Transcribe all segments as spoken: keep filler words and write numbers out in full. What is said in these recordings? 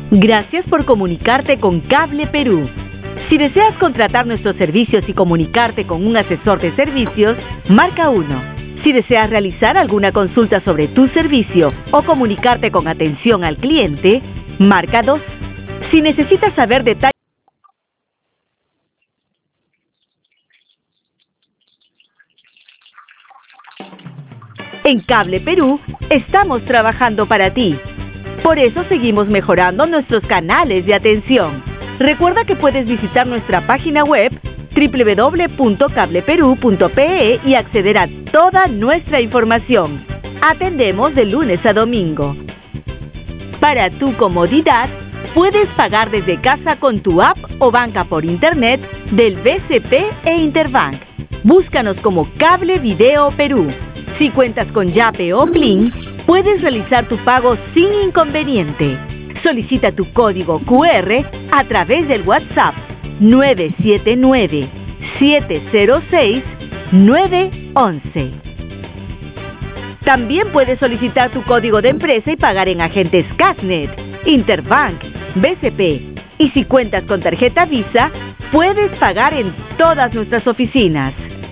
Gracias por comunicarte con Cable Perú. Si deseas contratar nuestros servicios y comunicarte con un asesor de servicios, marca uno. Si deseas realizar alguna consulta sobre tu servicio o comunicarte con atención al cliente, marca dos. Si necesitas saber detalles... En Cable Perú estamos trabajando para ti. Por eso seguimos mejorando nuestros canales de atención. Recuerda que puedes visitar nuestra página web doble u doble u doble u punto cable perú punto pe e y acceder a toda nuestra información. Atendemos de lunes a domingo. Para tu comodidad, puedes pagar desde casa con tu app o banca por internet del B C P e Interbank. Búscanos como Cable Video Perú. Si cuentas con Yape o Plin, puedes realizar tu pago sin inconveniente. Solicita tu código cu erre a través del WhatsApp nueve siete nueve, siete cero seis, nueve once. También puedes solicitar tu código de empresa y pagar en agentes Casnet, Interbank, B C P. Y si cuentas con tarjeta Visa, puedes pagar en todas nuestras oficinas.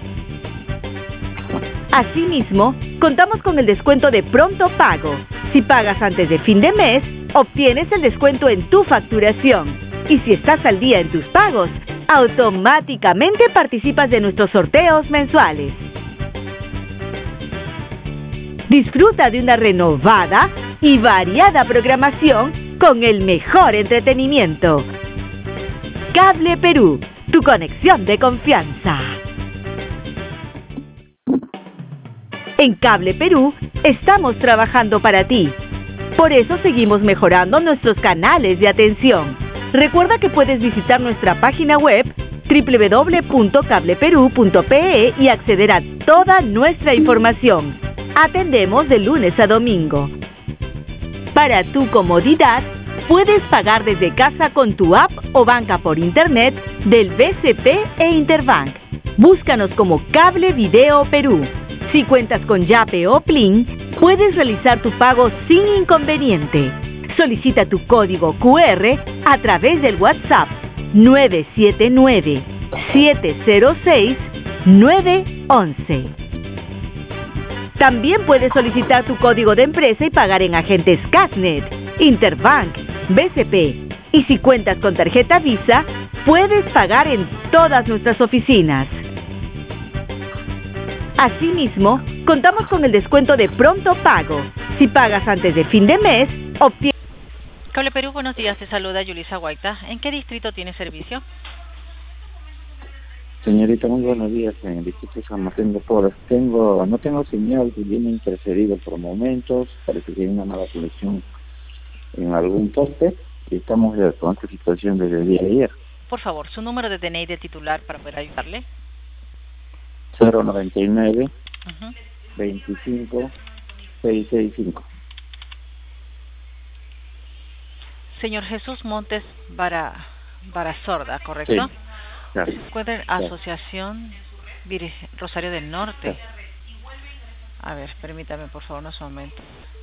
Asimismo, contamos con el descuento de pronto pago. Si pagas antes de fin de mes, obtienes el descuento en tu facturación. Y si estás al día en tus pagos, automáticamente participas de nuestros sorteos mensuales. Disfruta de una renovada y variada programación con el mejor entretenimiento. Cable Perú, tu conexión de confianza. En Cable Perú estamos trabajando para ti. Por eso seguimos mejorando nuestros canales de atención. Recuerda que puedes visitar nuestra página web doble u doble u doble u punto cable perú punto pe e y acceder a toda nuestra información. Atendemos de lunes a domingo. Para tu comodidad, puedes pagar desde casa con tu app o banca por internet del B C P e Interbank. Búscanos como Cable Video Perú. Si cuentas con Yape o Plin, puedes realizar tu pago sin inconveniente. Solicita tu código cu erre a través del WhatsApp nueve siete nueve, siete cero seis, nueve once. También puedes solicitar tu código de empresa y pagar en agentes Casnet, Interbank, B C P. Y si cuentas con tarjeta Visa, puedes pagar en todas nuestras oficinas. Asimismo, contamos con el descuento de pronto pago. Si pagas antes de fin de mes, obtienes... Cable Perú, buenos días. Te saluda Yulisa Guaita. ¿En qué distrito tiene servicio? Señorita, muy buenos días. En el distrito San Martín de Porres. Tengo, no tengo señal, viene interferido por momentos. Parece que hay una mala conexión en algún poste. Y estamos con esta situación desde el día de ayer. Por favor, su número de D N I de titular para poder ayudarle. cero noventa y nueve, uh-huh. veinticinco, seiscientos sesenta y cinco. Señor Jesús Montes Bara, Barazorda, ¿correcto? Sí, claro. Encuentra Claro. Asociación Vir Rosario del Norte. Claro. A ver, permítame por favor unos momentos.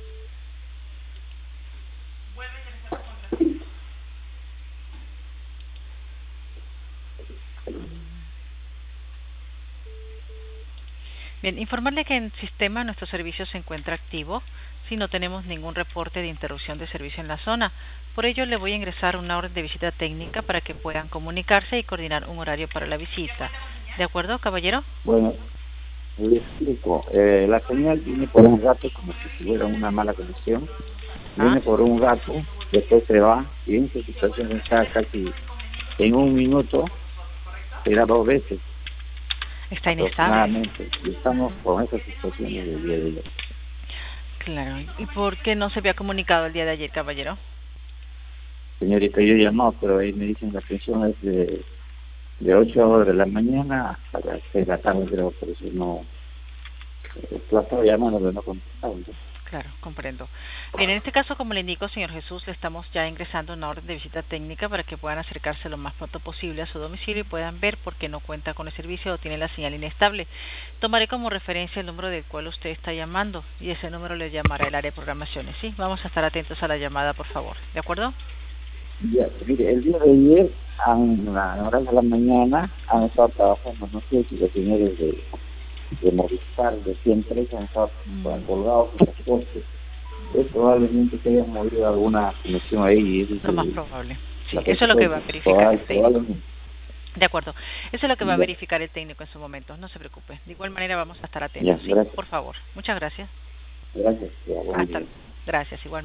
Bien, informarle que en sistema nuestro servicio se encuentra activo si no tenemos ningún reporte de interrupción de servicio en la zona. Por ello le voy a ingresar una orden de visita técnica para que puedan comunicarse y coordinar un horario para la visita. ¿De acuerdo, caballero? Bueno, le explico. Eh, la señal viene por un rato como si tuviera una mala conexión. Viene Ah. por un rato, después se va, y en esa situación está casi en un minuto, era dos veces. Está inestable. Aproximadamente. Y estamos con esa situación desde el día de ayer. Claro. ¿Y por qué no se había comunicado el día de ayer, caballero? Señorita, yo llamó, pero ahí me dicen la atención es de, de ocho de la mañana hasta las seis de la tarde, creo, por eso no... Eh, la estaba llamando, pero no contestaba. ¿No? Claro, comprendo. Bien, en este caso, como le indico, señor Jesús, le estamos ya ingresando una orden de visita técnica para que puedan acercarse lo más pronto posible a su domicilio y puedan ver por qué no cuenta con el servicio o tiene la señal inestable. Tomaré como referencia el número del cual usted está llamando y ese número le llamará el área de programaciones, ¿sí? Vamos a estar atentos a la llamada, por favor. ¿De acuerdo? Ya, mire, el día de ayer, han, a horas de la mañana, han estado trabajando, no sé si los señores de, de Movistar, de siempre, han estado Mm. colgados en los postes. Es probablemente que hayan movido alguna conexión ahí y ese es Lo más el- probable. Sí, la eso es lo que va a consecuencia. verificar Probable- el técnico. Probablemente. De acuerdo. Eso es lo que va a Ya, verificar el técnico en su momento. No se preocupe. De igual manera vamos a estar ya, atentos. Sí, gracias. por favor. Muchas gracias. Gracias. Ya, buen Hasta día. luego. Gracias, igual.